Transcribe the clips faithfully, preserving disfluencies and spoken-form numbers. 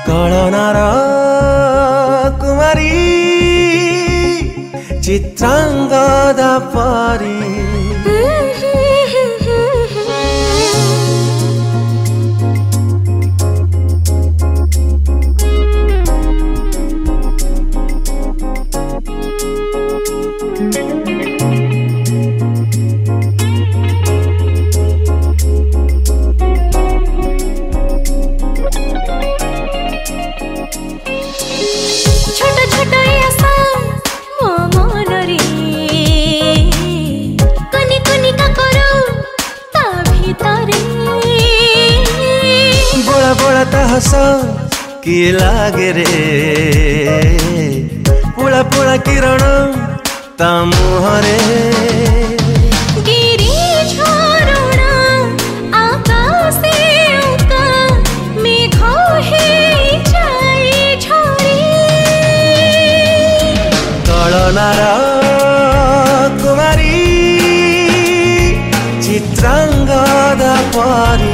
कळनार कुमारी चित्रांगदा परी किए लागे रे पुला पुला किरण ता मुहरे गिरी झरणा आकाशे उका मेघ हे जाए झरी कळनार कुमारी चित्रांगदा परी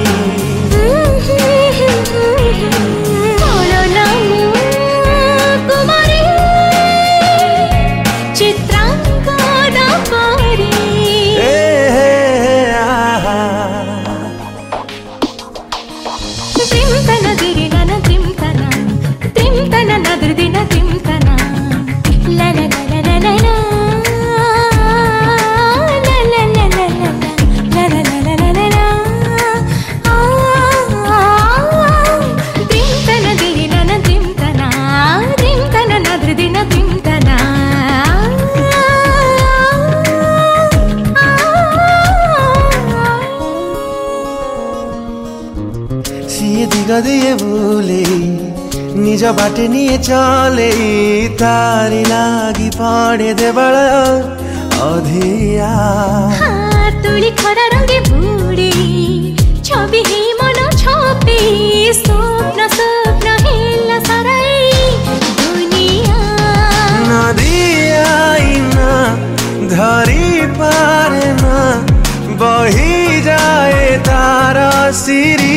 दिए भूले निज बाटे निये चले तारी लागी पड़े दे बड़ा अधिया तुली खरा रंगे बुड़ी छवि ही मन छपे स्वप्न स्वप्न हेला साराई दुनिया नदिया ना धरी पारे ना बही जाए तारा सिरी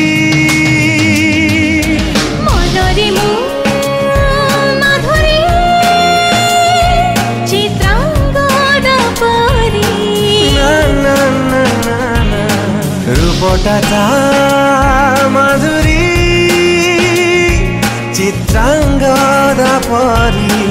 रूपटा माधुरी चित्रांगदा परी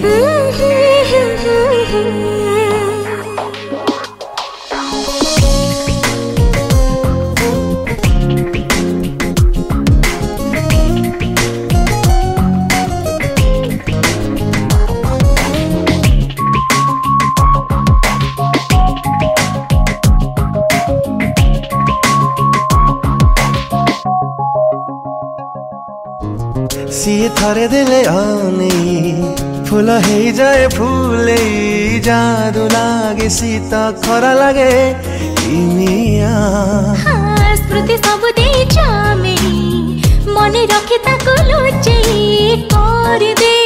सिए थरे दिले आने फूल हे जाए फूले जादू लागे सीता खरा लागे इमिया स्मृति सब दे जामे मने रखे ताको लुचे कर दे